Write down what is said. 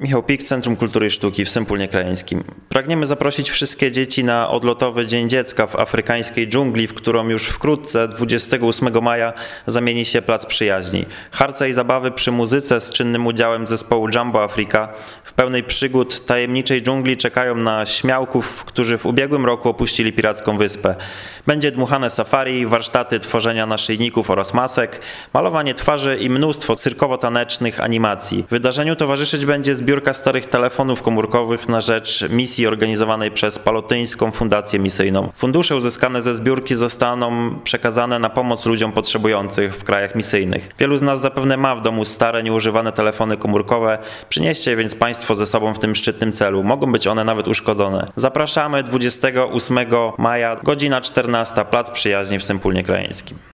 Michał Pik, Centrum Kultury i Sztuki w Sępólnie Krajeńskim. Pragniemy zaprosić wszystkie dzieci na odlotowy Dzień Dziecka w afrykańskiej dżungli, w którą już wkrótce, 28 maja, zamieni się Plac Przyjaźni. Harce i zabawy przy muzyce z czynnym udziałem zespołu Jumbo Africa w pełnej przygód tajemniczej dżungli czekają na śmiałków, którzy w ubiegłym roku opuścili piracką wyspę. Będzie dmuchane safari, warsztaty tworzenia naszyjników oraz masek, malowanie twarzy i mnóstwo cyrkowo-tanecznych animacji. Wydarzeniu towarzyszyć będzie zbiórka starych telefonów komórkowych na rzecz misji organizowanej przez Palotyńską Fundację Misyjną. Fundusze uzyskane ze zbiórki zostaną przekazane na pomoc ludziom potrzebujących w krajach misyjnych. Wielu z nas zapewne ma w domu stare, nieużywane telefony komórkowe. Przynieście je więc Państwo ze sobą w tym szczytnym celu. Mogą być one nawet uszkodzone. Zapraszamy 28 maja, godzina 14, Plac Przyjaźni w Sępólnie Krajeńskim.